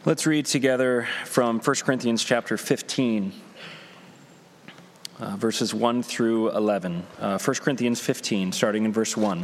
Let's read together from 1 Corinthians chapter 15, verses 1 through 11. 1 Corinthians 15, starting in verse 1.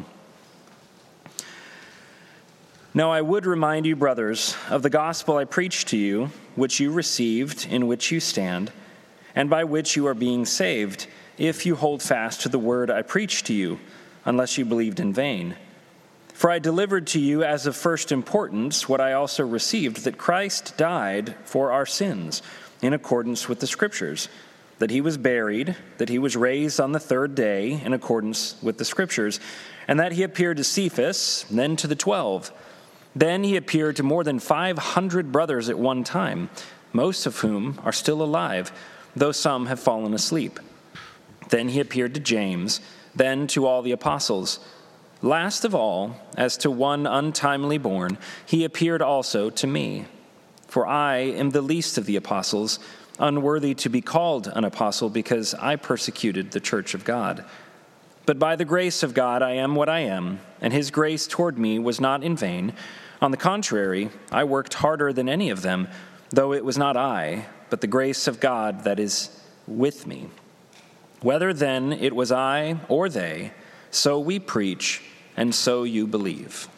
Now I would remind you, brothers, of the gospel I preached to you, which you received, in which you stand, and by which you are being saved, if you hold fast to the word I preached to you, unless you believed in vain. For I delivered to you as of first importance what I also received, that Christ died for our sins, in accordance with the Scriptures, that he was buried, that he was raised on the third day, in accordance with the Scriptures, and that he appeared to Cephas, then to the 12. Then he appeared to more than 500 brothers at one time, most of whom are still alive, though some have fallen asleep. Then he appeared to James, then to all the apostles. Last of all, as to one untimely born, he appeared also to me. For I am the least of the apostles, unworthy to be called an apostle, because I persecuted the church of God. But by the grace of God I am what I am, and his grace toward me was not in vain. On the contrary, I worked harder than any of them, though it was not I, but the grace of God that is with me. Whether then it was I or they, so we preach, and so you believe.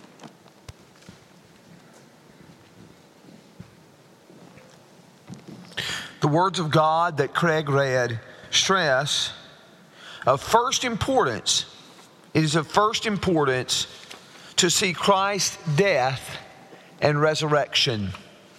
The words of God that Craig read stress of first importance. It is of first importance to see Christ's death and resurrection.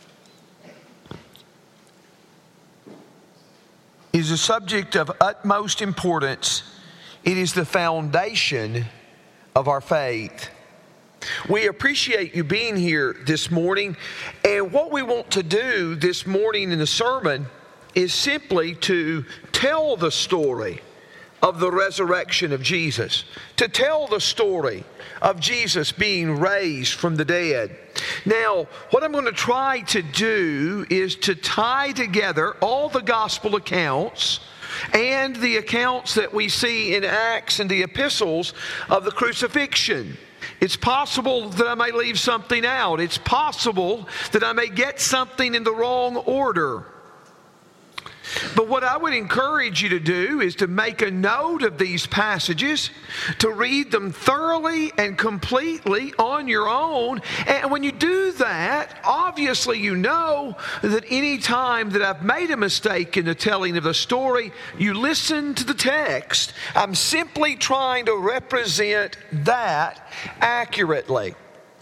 It is a subject of utmost importance. It is the foundation of our faith. We appreciate you being here this morning, and what we want to do this morning in the sermon is simply to tell the story of the resurrection of Jesus, to tell the story of Jesus being raised from the dead. Now, what I'm going to try to do is to tie together all the gospel accounts and the accounts that we see in Acts and the epistles of the crucifixion. It's possible that I may leave something out. It's possible that I may get something in the wrong order. But what I would encourage you to do is to make a note of these passages, to read them thoroughly and completely on your own. And when you do that, obviously you know that any time that I've made a mistake in the telling of the story, you listen to the text. I'm simply trying to represent that accurately.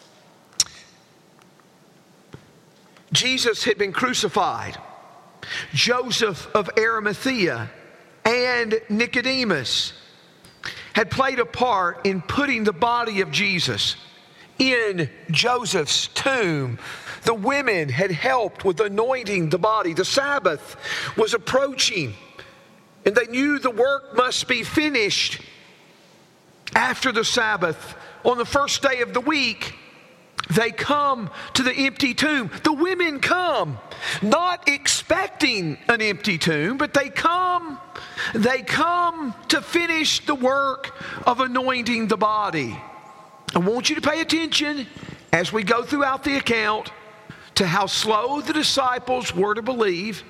Jesus had been crucified. Joseph of Arimathea and Nicodemus had played a part in putting the body of Jesus in Joseph's tomb. The women had helped with anointing the body. The Sabbath was approaching, and they knew the work must be finished after the Sabbath. On the first day of the week, they come to the empty tomb. The women come, not expecting an empty tomb, but they come to finish the work of anointing the body. I want you to pay attention as we go throughout the account to how slow the disciples were to believe,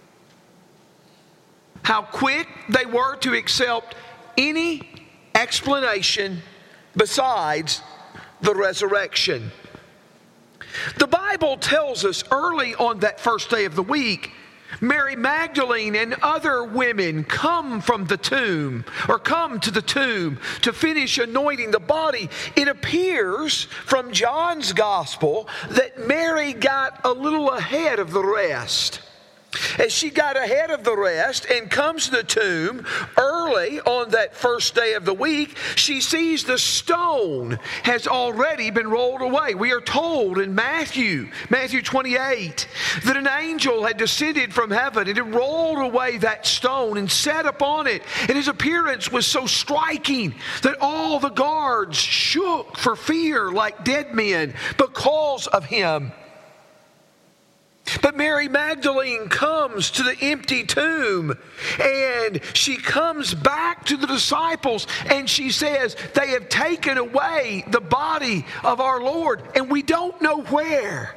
how quick they were to accept any explanation besides the resurrection. The Bible tells us early on that first day of the week, Mary Magdalene and other women come to the tomb to finish anointing the body. It appears from John's gospel that Mary got a little ahead of the rest. As she got ahead of the rest and comes to the tomb early on that first day of the week, she sees the stone has already been rolled away. We are told in Matthew 28, that an angel had descended from heaven and had rolled away that stone and sat upon it. And his appearance was so striking that all the guards shook for fear like dead men because of him. But Mary Magdalene comes to the empty tomb, and she comes back to the disciples, and she says, they have taken away the body of our Lord, and we don't know where.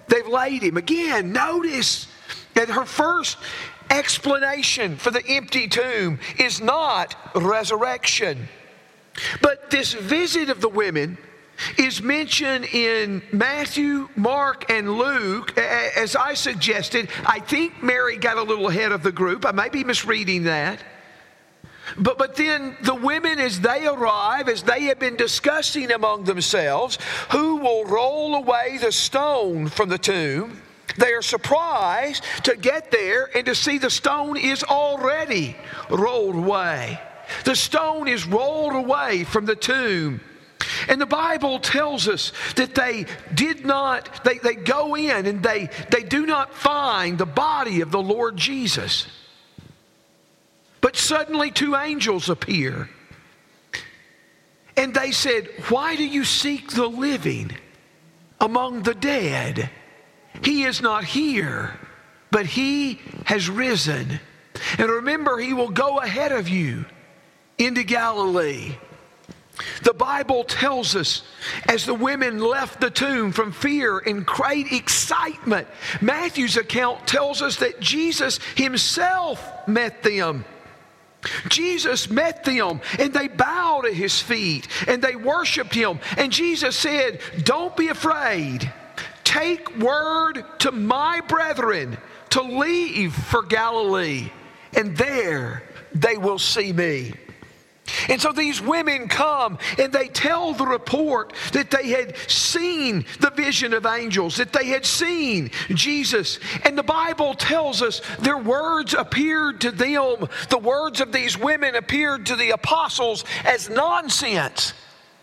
they've laid him. Again, notice that her first explanation for the empty tomb is not resurrection. But this visit of the women is mentioned in Matthew, Mark, and Luke. As I suggested, I think Mary got a little ahead of the group. I may be misreading that. But then the women, as they arrive, as they have been discussing among themselves, who will roll away the stone from the tomb, they are surprised to get there and to see the stone is already rolled away. The stone is rolled away from the tomb. And the Bible tells us that they go in and they do not find the body of the Lord Jesus. But suddenly 2 angels appear. And they said, "Why do you seek the living among the dead? He is not here, but he has risen. And remember, he will go ahead of you into Galilee." The Bible tells us as the women left the tomb from fear and great excitement, Matthew's account tells us that Jesus himself met them. Jesus met them and they bowed at his feet and they worshiped him. And Jesus said, "Don't be afraid. Take word to my brethren to leave for Galilee, and there they will see me." And so these women come and they tell the report that they had seen the vision of angels, that they had seen Jesus. And the Bible tells us their words appeared to them, the words of these women appeared to the apostles as nonsense.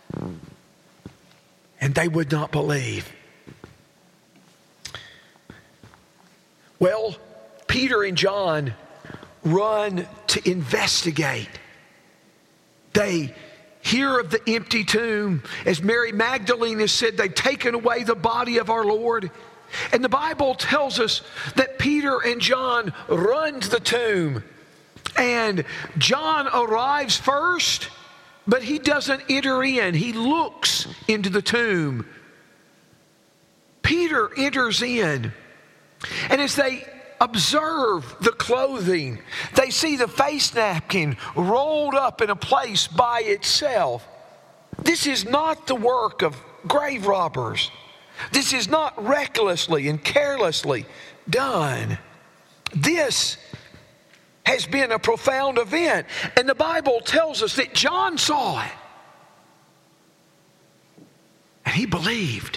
And they would not believe. Well, Peter and John run to investigate. They hear of the empty tomb. As Mary Magdalene has said, they've taken away the body of our Lord. And the Bible tells us that Peter and John run to the tomb. And John arrives first, but he doesn't enter in. He looks into the tomb. Peter enters in. And as they observe the clothing, they see the face napkin rolled up in a place by itself. This is not the work of grave robbers. This is not recklessly and carelessly done. This has been a profound event. And the Bible tells us that John saw it. And he believed.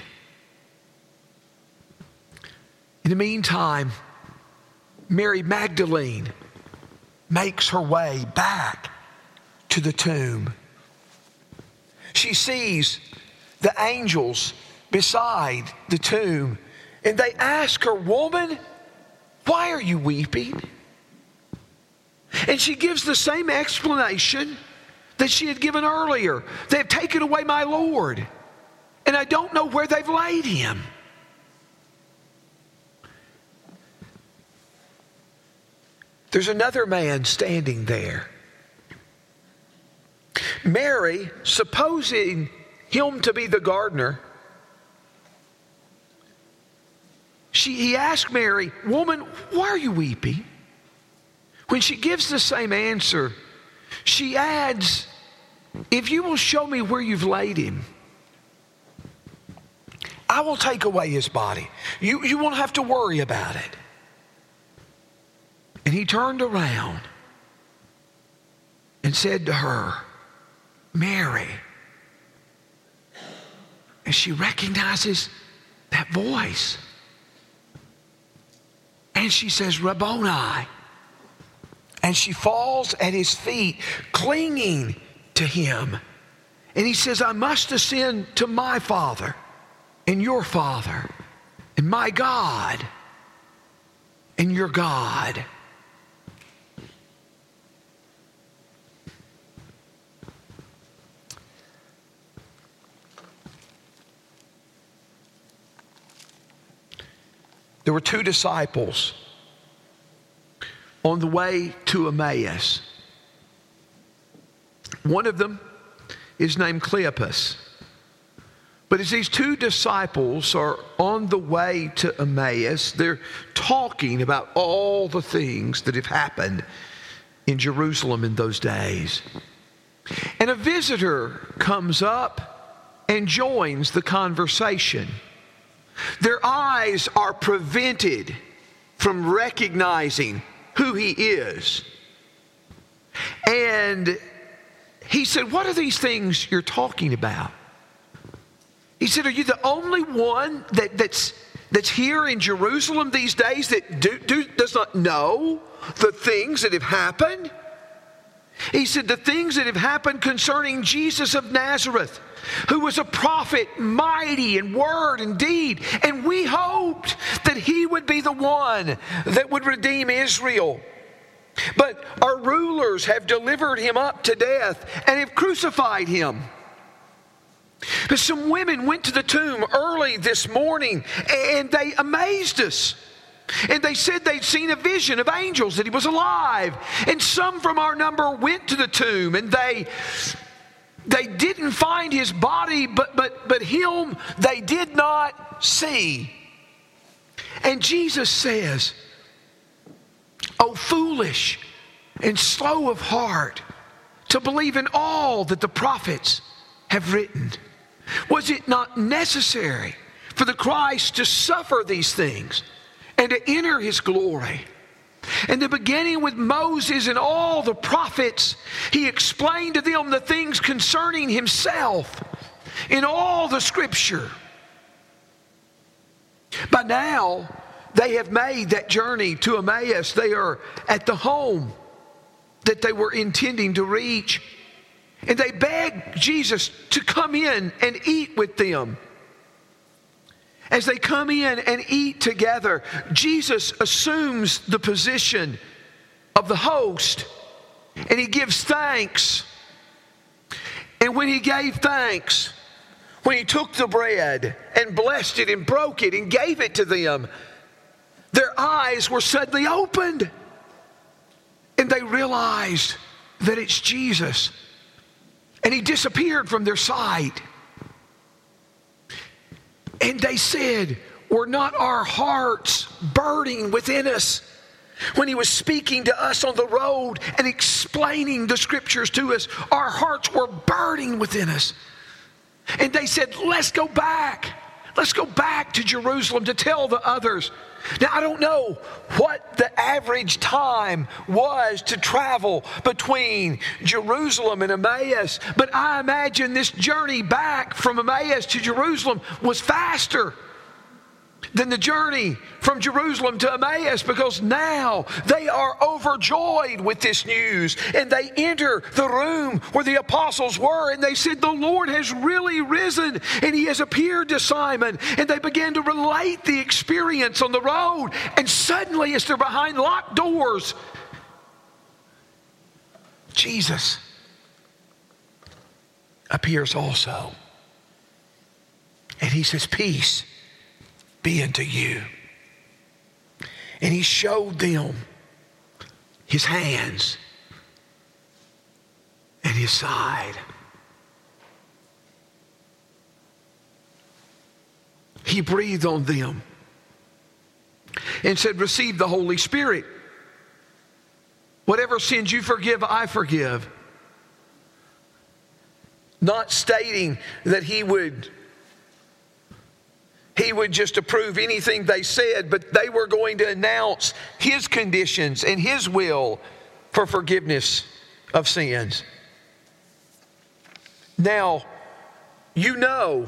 In the meantime, Mary Magdalene makes her way back to the tomb. She sees the angels beside the tomb, and they ask her, "Woman, why are you weeping?" And she gives the same explanation that she had given earlier. "They've taken away my Lord, and I don't know where they've laid him." There's another man standing there. Mary, supposing him to be the gardener, he asked Mary, "Woman, why are you weeping?" When she gives the same answer, she adds, "If you will show me where you've laid him, I will take away his body. You won't have to worry about it." And he turned around and said to her, "Mary." And she recognizes that voice. And she says, "Rabboni." And she falls at his feet, clinging to him. And he says, "I must ascend to my Father and your Father, and my God and your God." There were 2 disciples on the way to Emmaus. One of them is named Cleopas. But as these two disciples are on the way to Emmaus, they're talking about all the things that have happened in Jerusalem in those days. And a visitor comes up and joins the conversation. Their eyes are prevented from recognizing who he is. And he said, "What are these things you're talking about?" He said, "Are you the only one that's here in Jerusalem these days that does not know the things that have happened?" He said, "The things that have happened concerning Jesus of Nazareth, who was a prophet, mighty in word and deed, and we hoped that he would be the one that would redeem Israel. But our rulers have delivered him up to death and have crucified him." But some women went to the tomb early this morning and they amazed us. And they said they'd seen a vision of angels, that he was alive. And some from our number went to the tomb and they didn't find his body, but him they did not see. And Jesus says, "O foolish and slow of heart to believe in all that the prophets have written. Was it not necessary for the Christ to suffer these things and to enter his glory?" And then beginning with Moses and all the prophets, he explained to them the things concerning himself in all the scripture. By now, they have made that journey to Emmaus. They are at the home that they were intending to reach. And they begged Jesus to come in and eat with them. As they come in and eat together, Jesus assumes the position of the host and he gives thanks. And when he gave thanks, when he took the bread and blessed it and broke it and gave it to them, their eyes were suddenly opened and they realized that it's Jesus. And he disappeared from their sight. And they said, "Were not our hearts burning within us when he was speaking to us on the road and explaining the scriptures to us?" Our hearts were burning within us. And they said, "Let's go back. Let's go back to Jerusalem to tell the others." Now, I don't know what the average time was to travel between Jerusalem and Emmaus, but I imagine this journey back from Emmaus to Jerusalem was faster than the journey from Jerusalem to Emmaus, because now they are overjoyed with this news. And they enter the room where the apostles were and they said, "The Lord has really risen and he has appeared to Simon." And they began to relate the experience on the road. And suddenly, as they're behind locked doors, Jesus appears also. And he says, "Peace be unto you." And he showed them his hands and his side. He breathed on them and said, "Receive the Holy Spirit. Whatever sins you forgive, I forgive." Not stating that he would just approve anything they said, but they were going to announce his conditions and his will for forgiveness of sins. Now, you know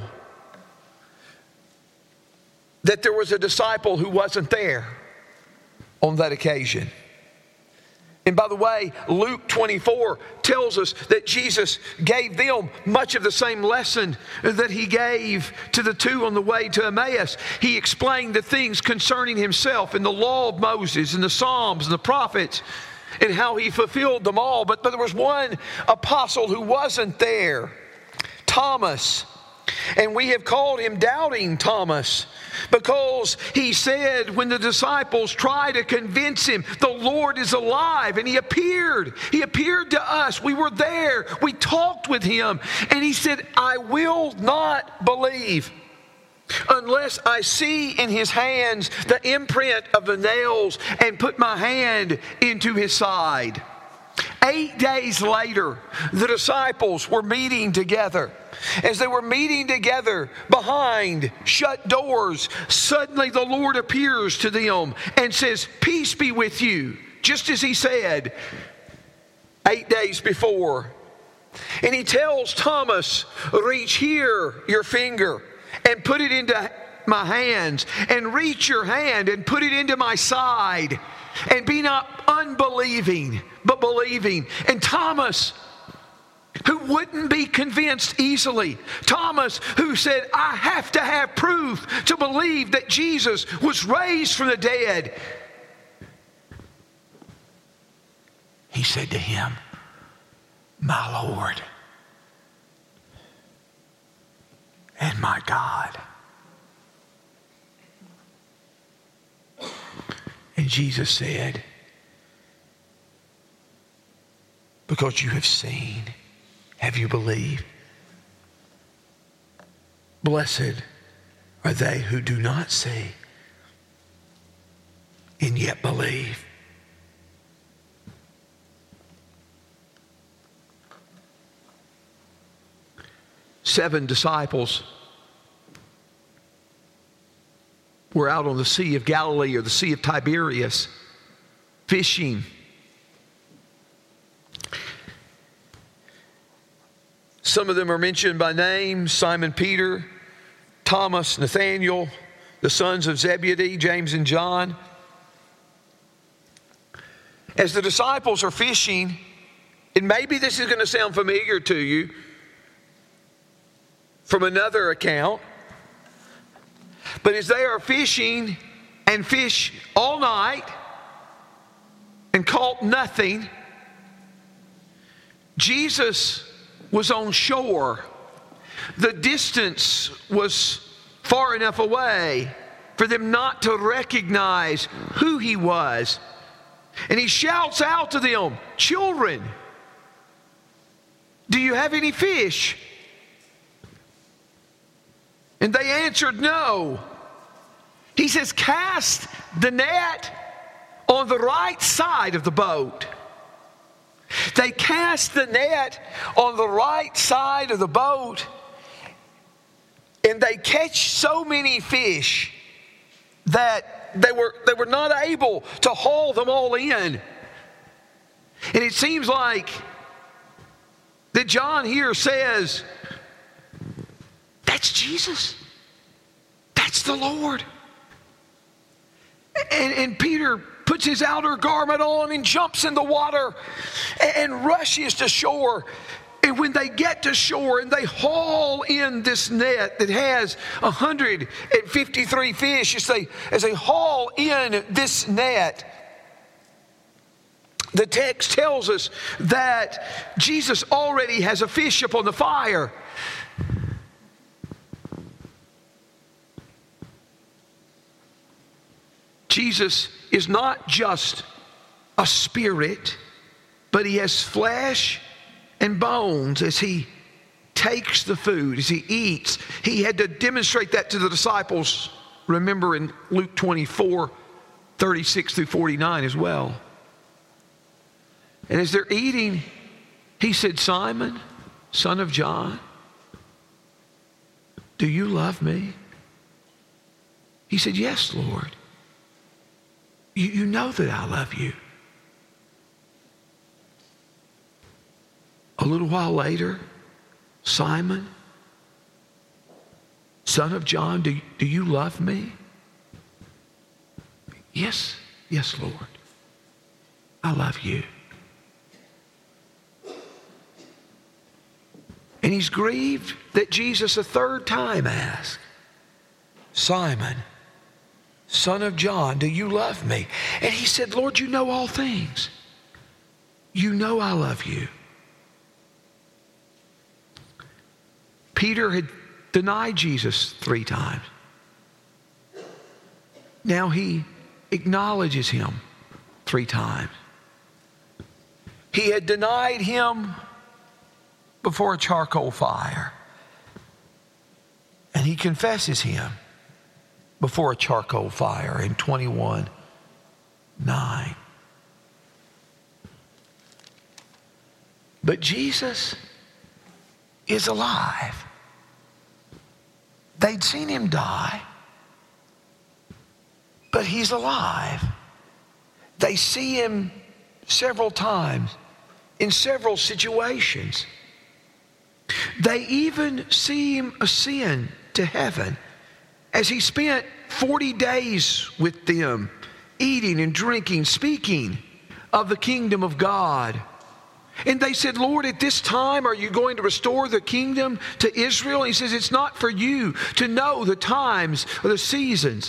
that there was a disciple who wasn't there on that occasion. And by the way, Luke 24 tells us that Jesus gave them much of the same lesson that he gave to the two on the way to Emmaus. He explained the things concerning himself in the law of Moses and the Psalms and the prophets and how he fulfilled them all. But there was one apostle who wasn't there, Thomas. And we have called him Doubting Thomas, because he said when the disciples tried to convince him, the Lord is alive, and he appeared. He appeared to us. We were there. We talked with him. And he said, I will not believe unless I see in his hands the imprint of the nails and put my hand into his side. 8 days later, the disciples were meeting together. As they were meeting together behind shut doors, suddenly the Lord appears to them and says, peace be with you, just as he said 8 days before. And he tells Thomas, reach here your finger and put it into my hands, and reach your hand and put it into my side, and be not unbelieving, but believing. And Thomas, who wouldn't be convinced easily, Thomas, who said, I have to have proof to believe that Jesus was raised from the dead, he said to him, my Lord and my God. And Jesus said, because you have seen, have you believed? Blessed are they who do not see and yet believe. Seven disciples were out on the Sea of Galilee, or the Sea of Tiberias, fishing. Some of them are mentioned by name: Simon Peter, Thomas, Nathanael, the sons of Zebedee, James and John. As the disciples are fishing, and maybe this is going to sound familiar to you from another account, but as they are fishing and fish all night and caught nothing, Jesus was on shore. The distance was far enough away for them not to recognize who he was. And he shouts out to them, children, do you have any fish? And they answered, no. He says, cast the net on the right side of the boat. They cast the net on the right side of the boat, and they catch so many fish that they were not able to haul them all in. And it seems like that John here says, that's Jesus. That's the Lord. And Peter puts his outer garment on and jumps in the water and rushes to shore. And when they get to shore and they haul in this net that has 153 fish, as they haul in this net, the text tells us that Jesus already has a fish upon the fire. Jesus is not just a spirit, but he has flesh and bones as he takes the food, as he eats. He had to demonstrate that to the disciples, remember, in Luke 24, 36 through 49 as well. And as they're eating, he said, Simon, son of John, do you love me? He said, yes, Lord. You know that I love you. A little while later, Simon, son of John, do you love me? Yes, Lord. I love you. And he's grieved that Jesus a third time asked, Simon, son of John, do you love me? And he said, Lord, you know all things. You know I love you. Peter had denied Jesus 3 times. Now he acknowledges him 3 times. He had denied him before a charcoal fire. And he confesses him before a charcoal fire in 21:9. But Jesus is alive. They'd seen him die, but he's alive. They see him several times in several situations. They even see him ascend to heaven as he spent 40 days with them, eating and drinking, speaking of the kingdom of God. And they said, Lord, at this time, are you going to restore the kingdom to Israel? And he says, it's not for you to know the times or the seasons.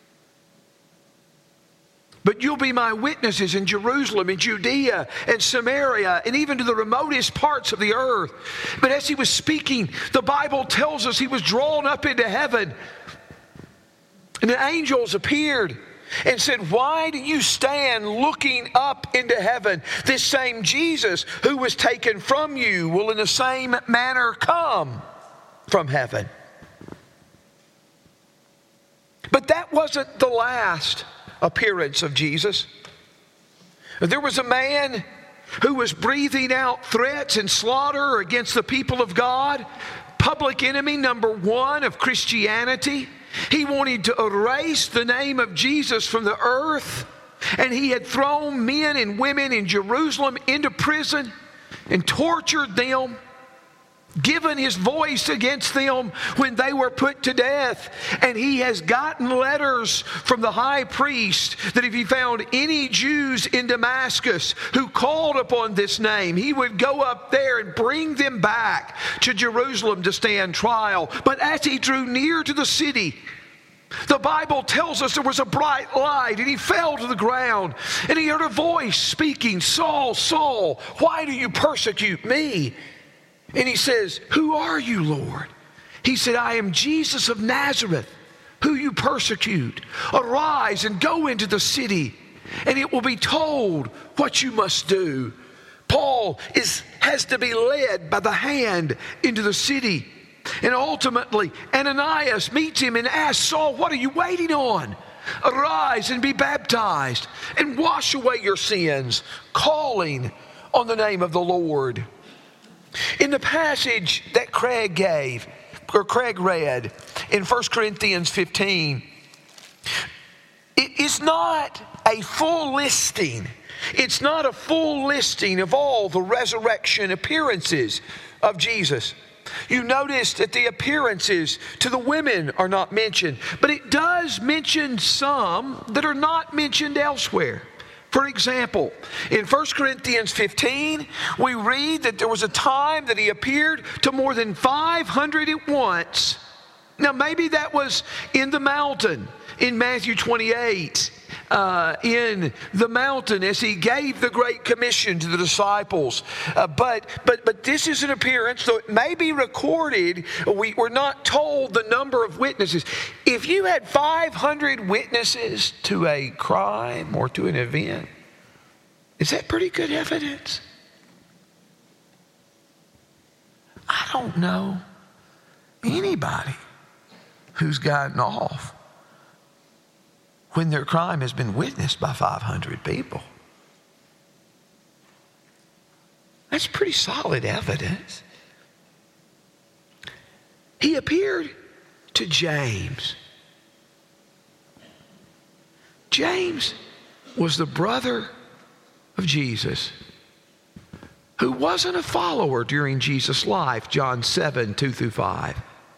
But you'll be my witnesses in Jerusalem, in Judea, and Samaria, and even to the remotest parts of the earth. But as he was speaking, the Bible tells us he was drawn up into heaven. And the angels appeared and said, why do you stand looking up into heaven? This same Jesus who was taken from you will in the same manner come from heaven. But that wasn't the last appearance of Jesus. There was a man who was breathing out threats and slaughter against the people of God, public enemy number 1 of Christianity. He wanted to erase the name of Jesus from the earth, and he had thrown men and women in Jerusalem into prison and tortured them, given his voice against them when they were put to death. And he has gotten letters from the high priest that if he found any Jews in Damascus who called upon this name, he would go up there and bring them back to Jerusalem to stand trial. But as he drew near to the city, the Bible tells us there was a bright light, and he fell to the ground, and he heard a voice speaking, Saul, Saul, why do you persecute me? And he says, who are you, Lord? He said, I am Jesus of Nazareth, who you persecute. Arise and go into the city, and it will be told what you must do. Paul has to be led by the hand into the city. And ultimately, Ananias meets him and asks Saul, what are you waiting on? Arise and be baptized and wash away your sins, calling on the name of the Lord. In the passage that Craig read in 1 Corinthians 15, it is not a full listing. It's not a full listing of all the resurrection appearances of Jesus. You notice that the appearances to the women are not mentioned, but it does mention some that are not mentioned elsewhere. For example, in 1 Corinthians 15, we read that there was a time that he appeared to more than 500 at once. Now, maybe that was in the mountain in Matthew 28, in the mountain as he gave the Great Commission to the disciples. But this is an appearance, though it may be recorded, we're not told the number of witnesses. If you had 500 witnesses to a crime or to an event, is that pretty good evidence? I don't know anybody who's gotten off when their crime has been witnessed by 500 people. That's pretty solid evidence. He appeared to James. James was the brother of Jesus, who wasn't a follower during Jesus' life, John 7, 2-5.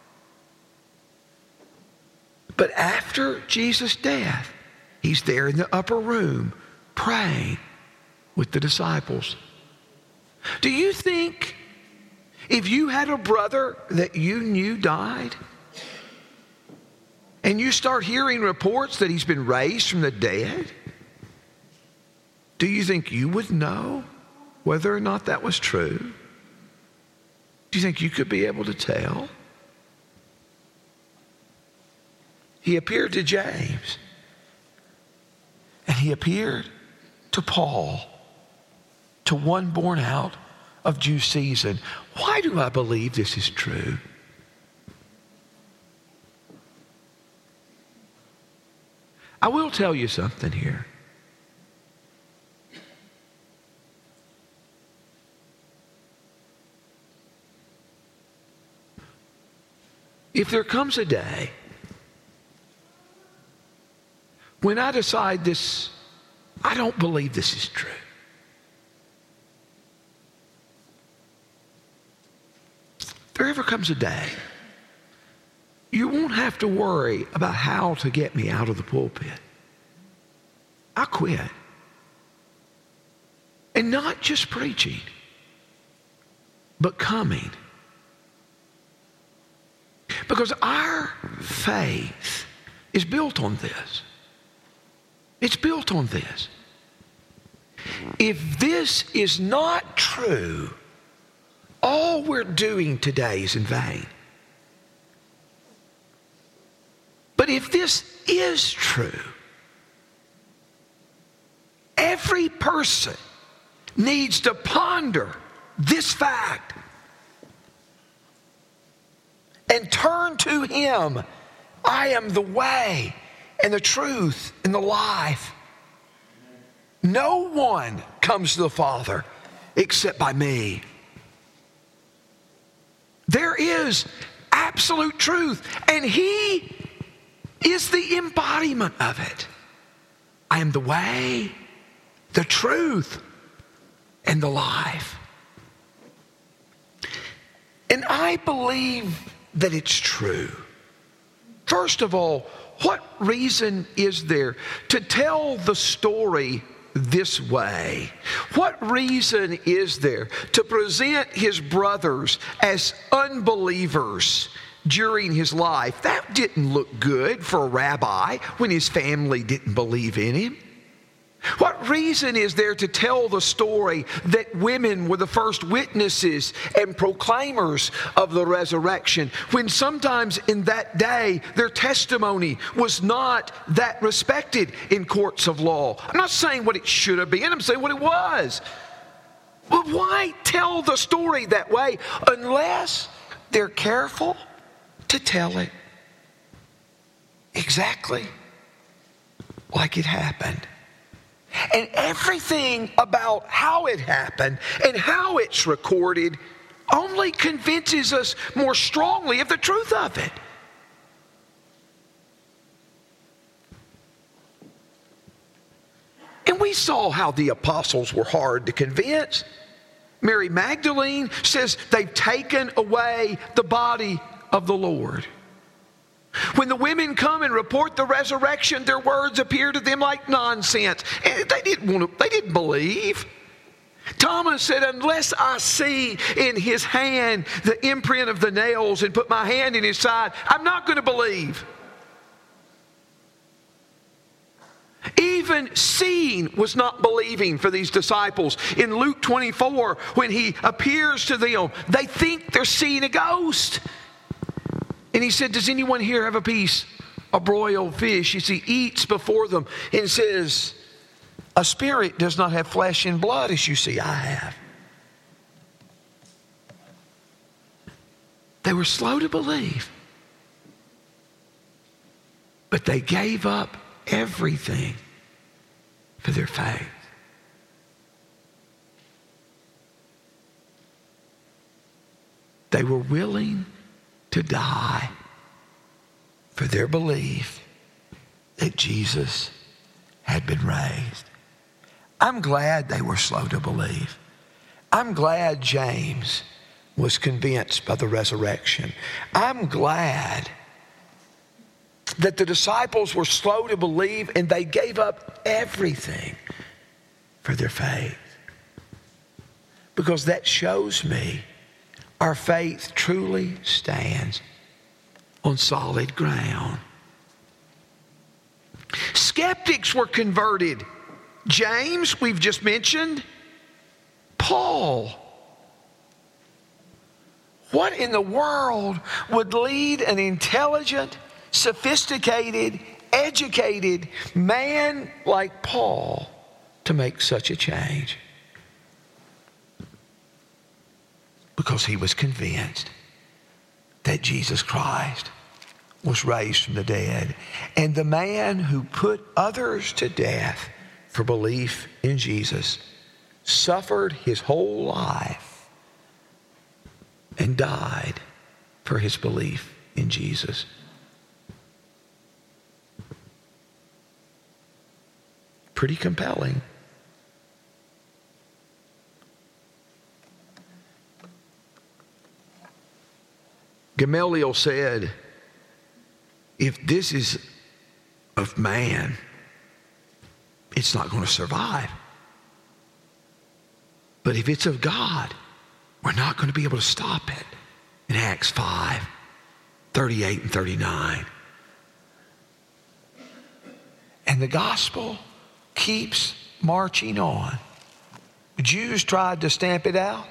But after Jesus' death, he's there in the upper room praying with the disciples. Do you think if you had a brother that you knew died, and you start hearing reports that he's been raised from the dead, do you think you would know whether or not that was true? Do you think you could be able to tell? He appeared to James. And he appeared to Paul, to one born out of due season. Why do I believe this is true? I will tell you something here. If there comes a day when I decide I don't believe this is true, if there ever comes a day, you won't have to worry about how to get me out of the pulpit. I quit. And not just preaching, but coming. Because our faith is built on this. It's built on this. If this is not true, all we're doing today is in vain. But if this is true, every person needs to ponder this fact and turn to Him. I am the way and the truth and the life. No one comes to the Father except by me. There is absolute truth, and He is the embodiment of it. I am the way, the truth, and the life. And I believe that it's true. First of all, what reason is there to tell the story this way? What reason is there to present his brothers as unbelievers during his life? That didn't look good for a rabbi when his family didn't believe in him. What reason is there to tell the story that women were the first witnesses and proclaimers of the resurrection, when sometimes in that day their testimony was not that respected in courts of law? I'm not saying what it should have been, I'm saying what it was. Well, why tell the story that way unless they're careful to tell it exactly like it happened? And everything about how it happened and how it's recorded only convinces us more strongly of the truth of it. And we saw how the apostles were hard to convince. Mary Magdalene says they've taken away the body of the Lord. When the women come and report the resurrection, their words appear to them like nonsense. And they didn't believe. Thomas said, unless I see in his hand the imprint of the nails and put my hand in his side, I'm not going to believe. Even seeing was not believing for these disciples. In Luke 24, when he appears to them, they think they're seeing a ghost. And he said, does anyone here have a piece of broiled fish? As he eats before them and says, a spirit does not have flesh and blood as you see I have. They were slow to believe, but they gave up everything for their faith. They were willing to die for their belief that Jesus had been raised. I'm glad they were slow to believe. I'm glad James was convinced by the resurrection. I'm glad that the disciples were slow to believe and they gave up everything for their faith. Because that shows me our faith truly stands on solid ground. Skeptics were converted. James, we've just mentioned. Paul. What in the world would lead an intelligent, sophisticated, educated man like Paul to make such a change? Because he was convinced that Jesus Christ was raised from the dead. And the man who put others to death for belief in Jesus suffered his whole life and died for his belief in Jesus. Pretty compelling. Gamaliel said, if this is of man, it's not going to survive. But if it's of God, we're not going to be able to stop it. In Acts 5, 38 and 39. And the gospel keeps marching on. The Jews tried to stamp it out.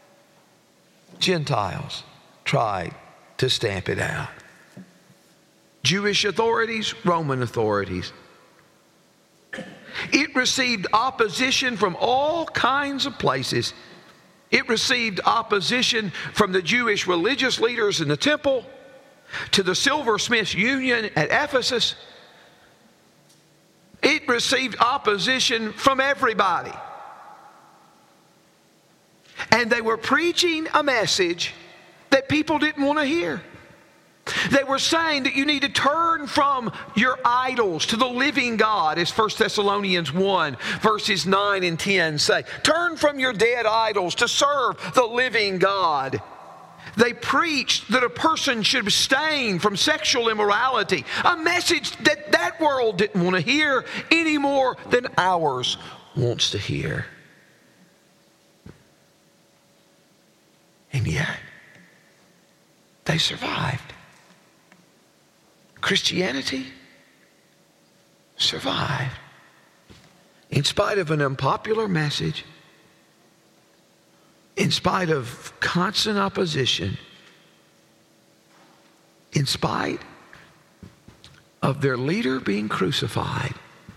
Gentiles tried to stamp it out. Jewish authorities, Roman authorities. It received opposition from all kinds of places. It received opposition from the Jewish religious leaders in the temple, to the silversmiths' union at Ephesus. It received opposition from everybody. And they were preaching a message that people didn't want to hear. They were saying that you need to turn from your idols to the living God, as 1 Thessalonians 1, verses 9 and 10 say. Turn from your dead idols to serve the living God. They preached that a person should abstain from sexual immorality, a message that that world didn't want to hear any more than ours wants to hear. And yet, they survived. Christianity survived. In spite of an unpopular message, in spite of constant opposition, in spite of their leader being crucified,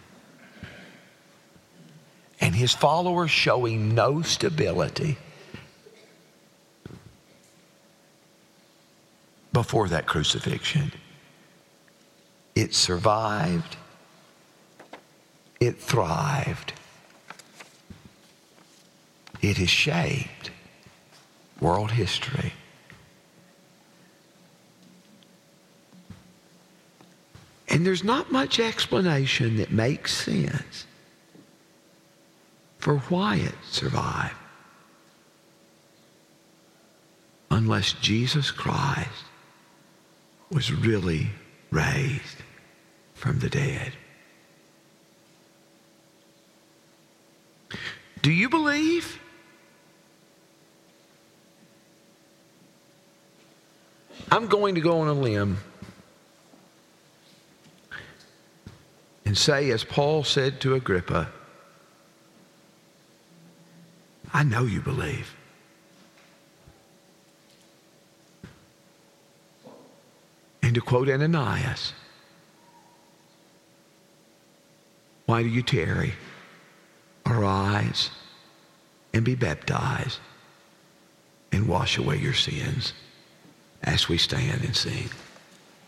and his followers showing no stability before that crucifixion, it survived, it thrived, it has shaped world history. And there's not much explanation that makes sense for why it survived, unless Jesus Christ was really raised from the dead. Do you believe? I'm going to go on a limb and say, as Paul said to Agrippa, I know you believe. And to quote Ananias, why do you tarry? Arise and be baptized and wash away your sins as we stand and sing.